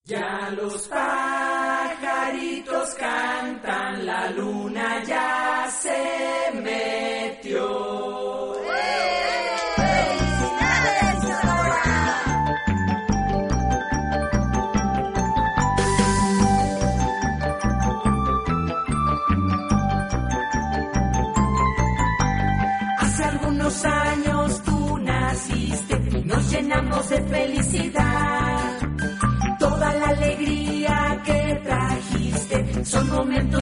Ya los pajaritos cantan, la luna ya se metió. ¡Felicidades, Sonora! Hace algunos años tú naciste y nos llenamos de felicidad. Toda la alegría que trajiste son momentos